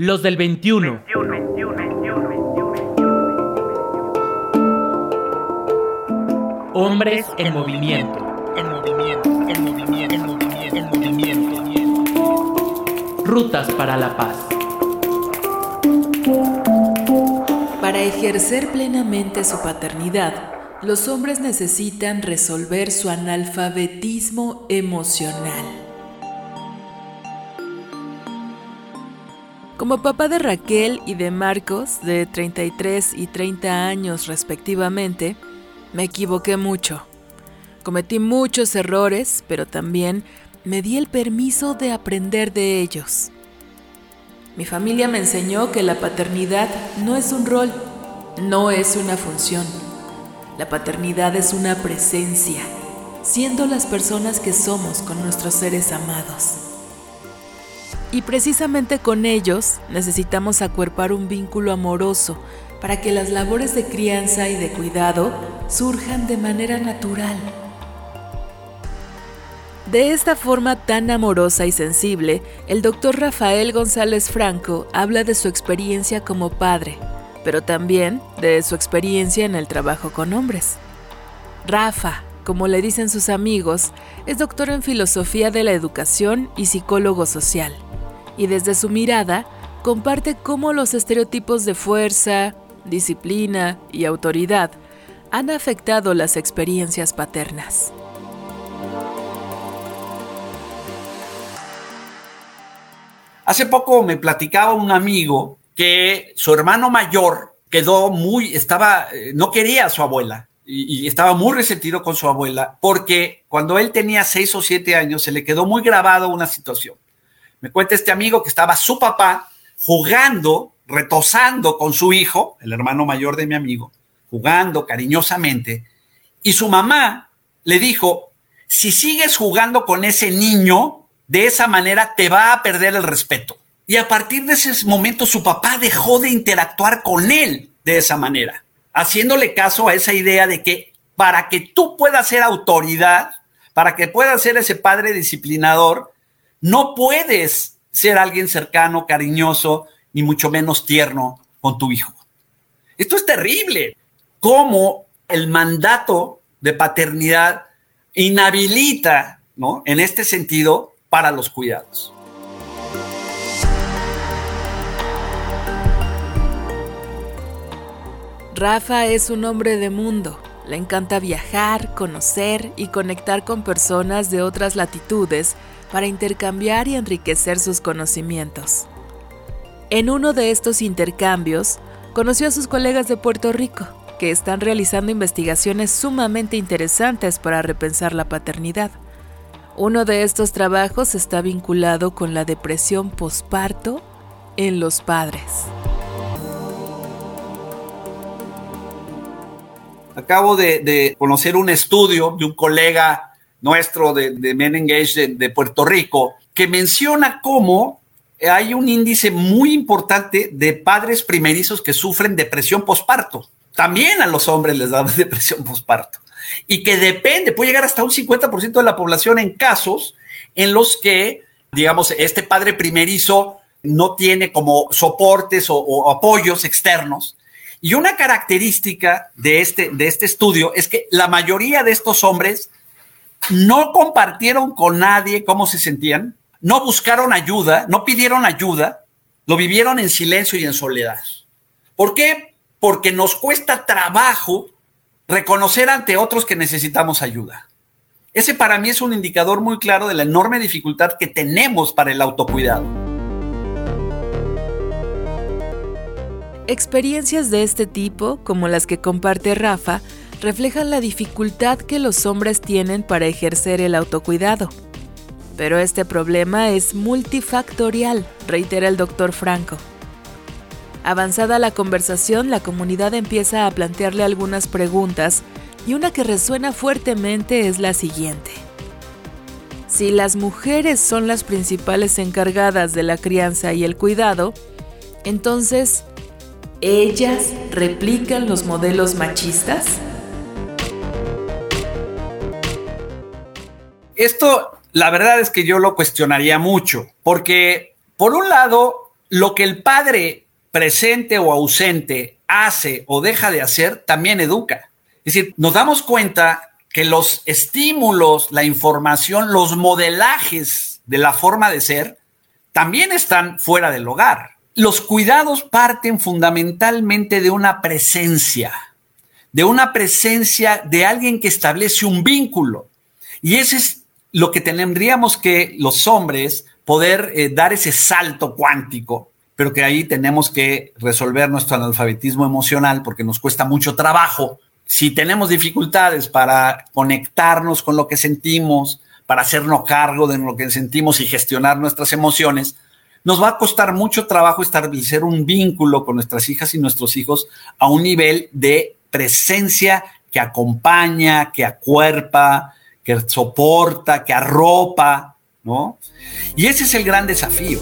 Los del 21. Hombres en movimiento. Rutas para la paz. Para ejercer plenamente su paternidad, los hombres necesitan resolver su analfabetismo emocional. Como papá de Raquel y de Marcos, de 33 y 30 años respectivamente, me equivoqué mucho. Cometí muchos errores, pero también me di el permiso de aprender de ellos. Mi familia me enseñó que la paternidad no es un rol, no es una función. La paternidad es una presencia, siendo las personas que somos con nuestros seres amados. Y precisamente con ellos necesitamos acuerpar un vínculo amoroso para que las labores de crianza y de cuidado surjan de manera natural. De esta forma tan amorosa y sensible, el doctor Rafael González Franco habla de su experiencia como padre, pero también de su experiencia en el trabajo con hombres. Rafa, como le dicen sus amigos, es doctor en filosofía de la educación y psicólogo social, y desde su mirada comparte cómo los estereotipos de fuerza, disciplina y autoridad han afectado las experiencias paternas. Hace poco me platicaba un amigo que su hermano mayor no quería a su abuela y estaba muy resentido con su abuela porque cuando él tenía 6 o 7 años se le quedó muy grabado una situación. Me cuenta este amigo que estaba su papá jugando, retosando con su hijo, el hermano mayor de mi amigo, jugando cariñosamente, y su mamá le dijo: si sigues jugando con ese niño, de esa manera te va a perder el respeto. Y a partir de ese momento su papá dejó de interactuar con él de esa manera, haciéndole caso a esa idea de que para que tú puedas ser autoridad, para que puedas ser ese padre disciplinador, no puedes ser alguien cercano, cariñoso, ni mucho menos tierno con tu hijo. Esto es terrible. Cómo el mandato de paternidad inhabilita, ¿no?, en este sentido, para los cuidados. Rafa es un hombre de mundo. Le encanta viajar, conocer y conectar con personas de otras latitudes para intercambiar y enriquecer sus conocimientos. En uno de estos intercambios, conoció a sus colegas de Puerto Rico, que están realizando investigaciones sumamente interesantes para repensar la paternidad. Uno de estos trabajos está vinculado con la depresión posparto en los padres. Acabo de conocer un estudio de un colega nuestro de Men Engage de Puerto Rico que menciona cómo hay un índice muy importante de padres primerizos que sufren depresión posparto. También a los hombres les da depresión posparto. Y que puede llegar hasta un 50% de la población en casos en los que, digamos, este padre primerizo no tiene como soportes o apoyos externos. Y una característica de este estudio es que la mayoría de estos hombres no compartieron con nadie cómo se sentían, no buscaron ayuda, no pidieron ayuda, lo vivieron en silencio y en soledad. ¿Por qué? Porque nos cuesta trabajo reconocer ante otros que necesitamos ayuda. Ese para mí es un indicador muy claro de la enorme dificultad que tenemos para el autocuidado. Experiencias de este tipo, como las que comparte Rafa, reflejan la dificultad que los hombres tienen para ejercer el autocuidado. Pero este problema es multifactorial, reitera el doctor Franco. Avanzada la conversación, la comunidad empieza a plantearle algunas preguntas y una que resuena fuertemente es la siguiente. Si las mujeres son las principales encargadas de la crianza y el cuidado, entonces, ¿ellas replican los modelos machistas? Esto, la verdad es que yo lo cuestionaría mucho, porque por un lado, lo que el padre presente o ausente hace o deja de hacer también educa. Es decir, nos damos cuenta que los estímulos, la información, los modelajes de la forma de ser también están fuera del hogar. Los cuidados parten fundamentalmente de una presencia de alguien que establece un vínculo. Y ese es lo que tendríamos que los hombres poder dar ese salto cuántico, pero que ahí tenemos que resolver nuestro analfabetismo emocional porque nos cuesta mucho trabajo. Si tenemos dificultades para conectarnos con lo que sentimos, para hacernos cargo de lo que sentimos y gestionar nuestras emociones, nos va a costar mucho trabajo establecer un vínculo con nuestras hijas y nuestros hijos a un nivel de presencia que acompaña, que acuerpa, que soporta, que arropa, ¿no? Y ese es el gran desafío.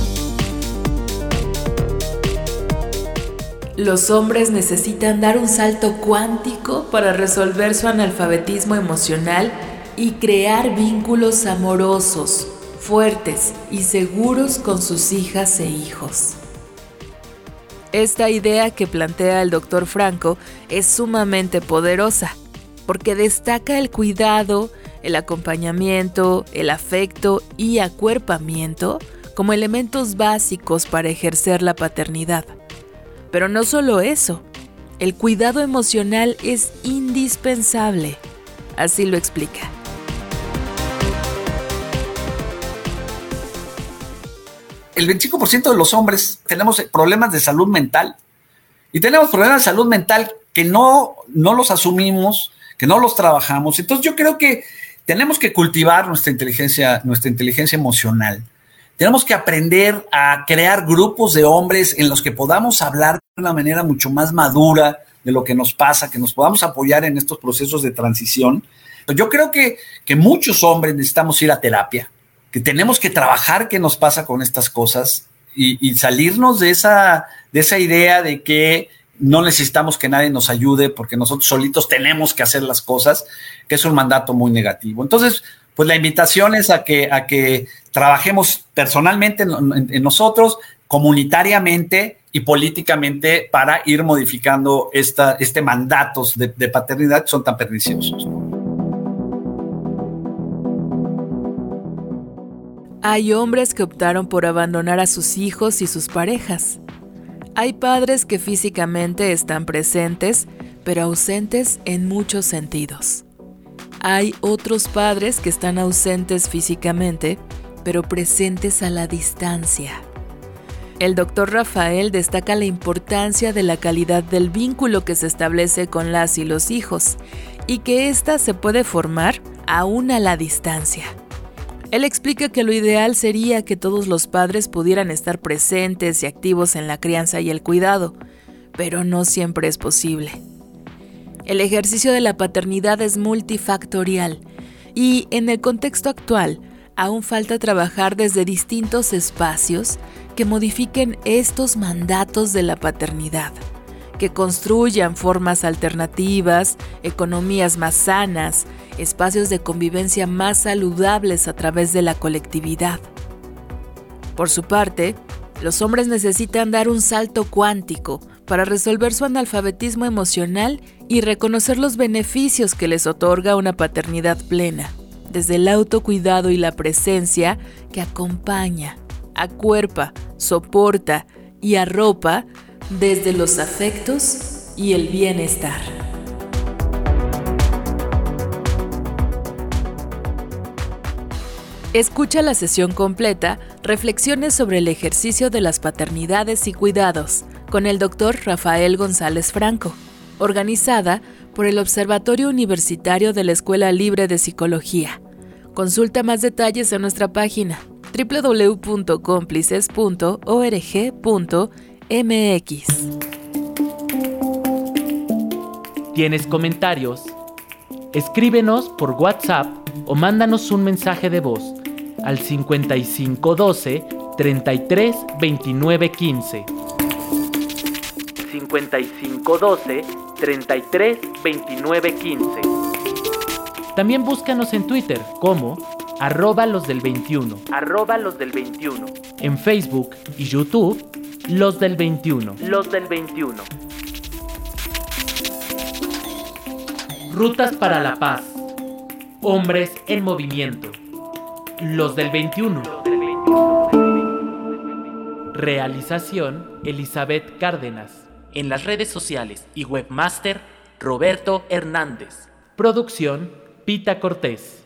Los hombres necesitan dar un salto cuántico para resolver su analfabetismo emocional y crear vínculos amorosos, fuertes y seguros con sus hijas e hijos. Esta idea que plantea el Dr. Franco es sumamente poderosa, porque destaca el cuidado, el acompañamiento, el afecto y acuerpamiento como elementos básicos para ejercer la paternidad. Pero no solo eso, el cuidado emocional es indispensable. Así lo explica. El 25% de los hombres tenemos problemas de salud mental. Y tenemos problemas de salud mental que no los asumimos, que no los trabajamos. Entonces yo creo que tenemos que cultivar nuestra inteligencia emocional. Tenemos que aprender a crear grupos de hombres en los que podamos hablar de una manera mucho más madura de lo que nos pasa, que nos podamos apoyar en estos procesos de transición. Yo creo que muchos hombres necesitamos ir a terapia, que tenemos que trabajar qué nos pasa con estas cosas y salirnos de esa idea de que no necesitamos que nadie nos ayude porque nosotros solitos tenemos que hacer las cosas, que es un mandato muy negativo. Entonces, pues la invitación es a que trabajemos personalmente en nosotros, comunitariamente y políticamente para ir modificando este mandatos de paternidad que son tan perniciosos. Hay hombres que optaron por abandonar a sus hijos y sus parejas. Hay padres que físicamente están presentes, pero ausentes en muchos sentidos. Hay otros padres que están ausentes físicamente, pero presentes a la distancia. El Dr. Rafael destaca la importancia de la calidad del vínculo que se establece con las y los hijos, y que ésta se puede formar aún a la distancia. Él explica que lo ideal sería que todos los padres pudieran estar presentes y activos en la crianza y el cuidado, pero no siempre es posible. El ejercicio de la paternidad es multifactorial y, en el contexto actual, aún falta trabajar desde distintos espacios que modifiquen estos mandatos de la paternidad, que construyan formas alternativas, economías más sanas, espacios de convivencia más saludables a través de la colectividad. Por su parte, los hombres necesitan dar un salto cuántico para resolver su analfabetismo emocional y reconocer los beneficios que les otorga una paternidad plena, desde el autocuidado y la presencia que acompaña, acuerpa, soporta y arropa desde los afectos y el bienestar. Escucha la sesión completa, Reflexiones sobre el ejercicio de las paternidades y cuidados, con el Dr. Rafael González Franco, organizada por el Observatorio Universitario de la Escuela Libre de Psicología. Consulta más detalles en nuestra página www.cómplices.org.mx. ¿Tienes comentarios? Escríbenos por WhatsApp o mándanos un mensaje de voz al 5512 33 29 15. 5512 33 29 15. También búscanos en Twitter como @losdel21. En Facebook y YouTube, Los del 21. Rutas para la paz. Hombres en movimiento. Los del 21. Realización: Elizabeth Cárdenas. En las redes sociales y webmaster: Roberto Hernández. Producción: Pita Cortés.